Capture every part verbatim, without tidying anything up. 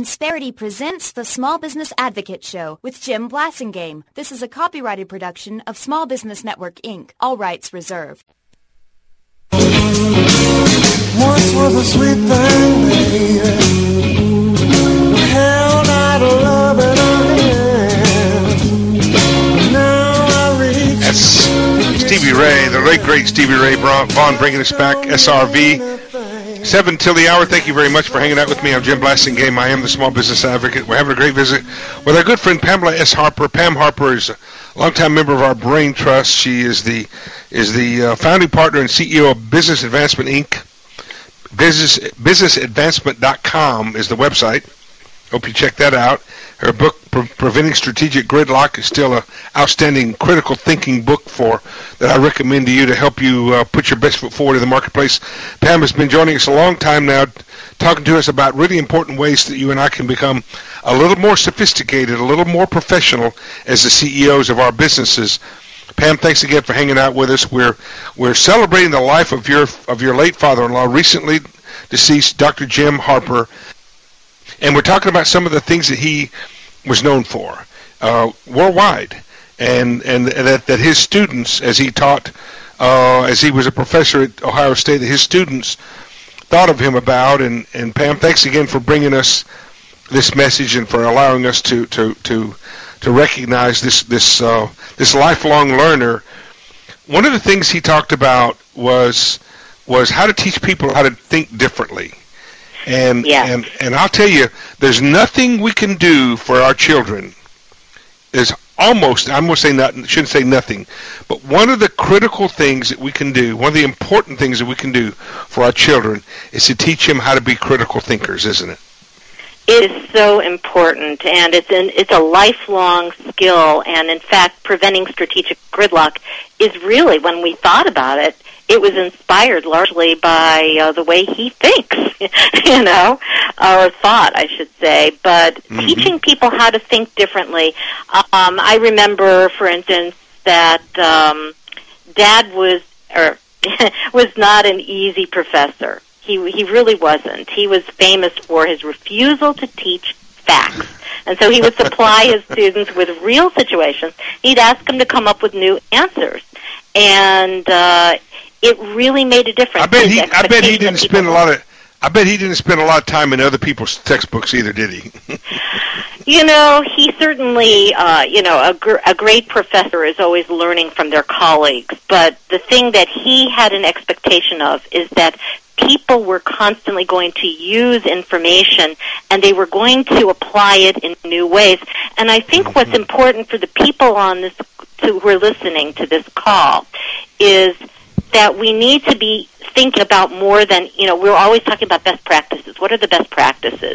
Insperity presents the Small Business Advocate Show with Jim Blasingame. This is a copyrighted production of Small Business Network, Incorporated. All rights reserved. Once was a sweet thing, baby. Held out a love in our hands. Now I reach. That's Stevie Ray, the late great Stevie Ray Vaughan, bringing us back. S R V. Seven till the hour. Thank you very much for hanging out with me. I'm Jim Blasingame. I am the Small Business Advocate. We're having a great visit with our good friend Pamela S. Harper. Pam Harper is a longtime member of our Brain Trust. She is the is the uh, founding partner and C E O of Business Advancement Incorporated. Business business advancement dot com is the website. Hope you check that out. Her book, Pre- Preventing Strategic Gridlock, is still an outstanding critical thinking book for that I recommend to you to help you uh, put your best foot forward in the marketplace. Pam has been joining us a long time now, talking to us about really important ways that you and I can become a little more sophisticated, a little more professional as the C E Os of our businesses. Pam, thanks again for hanging out with us. We're we're celebrating the life of your of your late father-in-law, recently deceased, Doctor Jim Harper, and we're talking about some of the things that he was known for uh, worldwide, and and that that his students, as he taught, uh, as he was a professor at Ohio State, that his students thought of him about. And, and Pam, thanks again for bringing us this message and for allowing us to to to. to recognize this this uh, this lifelong learner. One of the things he talked about was was how to teach people how to think differently. And yeah. and and I'll tell you, there's nothing we can do for our children. There's almost, I'm going to say not, shouldn't say nothing, but one of the critical things that we can do, one of the important things that we can do for our children is to teach them how to be critical thinkers, isn't it? It is so important, and it's an, it's a lifelong skill, and in fact, preventing strategic gridlock is really, when we thought about it, it was inspired largely by uh, the way he thinks, you know, or thought, I should say, but mm-hmm. teaching people how to think differently. Um, I remember, for instance, that um, Dad was, or was not an easy professor. He he really wasn't. He was famous for his refusal to teach facts. And so he would supply his students with real situations. He'd ask them to come up with new answers. And uh, it really made a difference. I bet he I bet he didn't spend a lot of I bet he didn't spend a lot of time in other people's textbooks either, did he? You know, he certainly, uh, you know, a, gr- a great professor is always learning from their colleagues. But the thing that he had an expectation of is that people were constantly going to use information and they were going to apply it in new ways. And I think mm-hmm. what's important for the people on this, to, who are listening to this call, is that we need to be thinking about more than, you know, we're always talking about best practices. What are the best practices?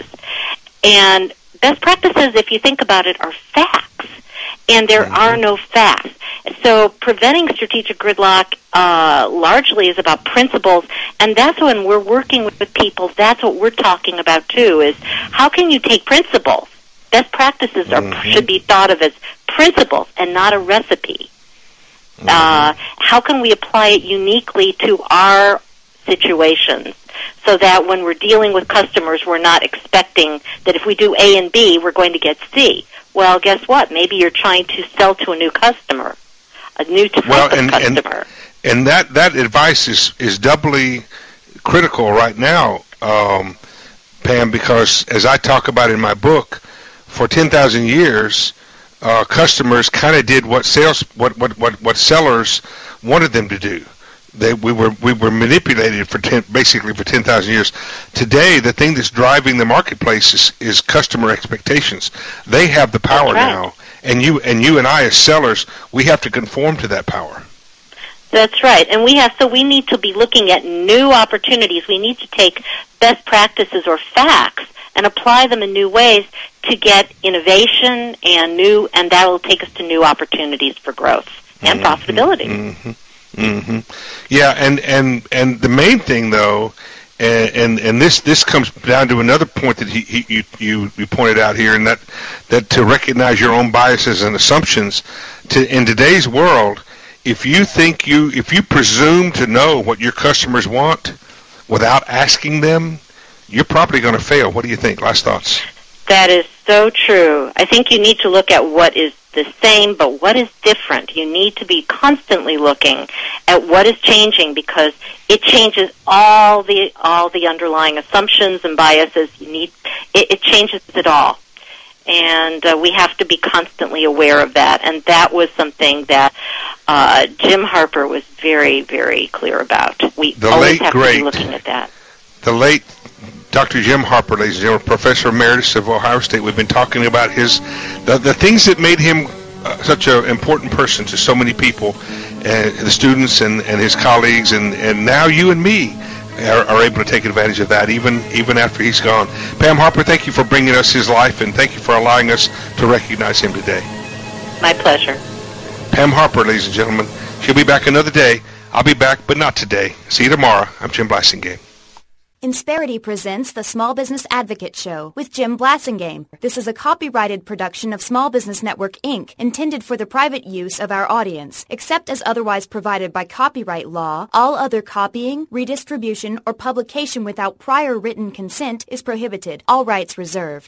And best practices, if you think about it, are facts. And there are no facts. So preventing strategic gridlock uh, largely is about principles, and that's when we're working with people, that's what we're talking about too, is how can you take principles? Best practices are, mm-hmm. should be thought of as principles and not a recipe. Mm-hmm. Uh, how can we apply it uniquely to our situations so that when we're dealing with customers, we're not expecting that if we do A and B, we're going to get C. Well, guess what? Maybe you're trying to sell to a new customer, a new type well, of and, customer. And, and that, that advice is, is doubly critical right now, um, Pam, because as I talk about in my book, for ten thousand years, uh, customers kind of did what sales, what, what, what, what sellers wanted them to do. They, we were we were manipulated for ten, basically for ten thousand years. Today, the thing that's driving the marketplace is, is customer expectations. They have the power right. now, and you and you and I as sellers, we have to conform to that power. That's right, and we have so we need to be looking at new opportunities. We need to take best practices or facts and apply them in new ways to get innovation and new, and that will take us to new opportunities for growth and mm-hmm, profitability. Mm-hmm. Mm-hmm. Yeah, and, and, and the main thing, though, and, and and this this comes down to another point that he, he you, you you pointed out here, and that that to recognize your own biases and assumptions. To in today's world, if you think you if you presume to know what your customers want without asking them, you're probably going to fail. What do you think? Last thoughts. That is so true. I think you need to look at what is the same, but what is different. You need to be constantly looking at what is changing, because it changes all the all the underlying assumptions and biases. You need it, it changes it all, and uh, we have to be constantly aware of that. And that was something that uh, Jim Harper was very, very clear about. We the always late have great, to be looking at that. The late Doctor Jim Harper, ladies and gentlemen, Professor Emeritus of Ohio State. We've been talking about his the, the things that made him uh, such an important person to so many people, uh, the students and, and his colleagues, and, and now you and me are, are able to take advantage of that even even after he's gone. Pam Harper, thank you for bringing us his life, and thank you for allowing us to recognize him today. My pleasure. Pam Harper, ladies and gentlemen. She'll be back another day. I'll be back, but not today. See you tomorrow. I'm Jim Blasingame. Insperity presents the Small Business Advocate Show with Jim Blasingame. This is a copyrighted production of Small Business Network, Incorporated, intended for the private use of our audience. Except as otherwise provided by copyright law, all other copying, redistribution, or publication without prior written consent is prohibited. All rights reserved.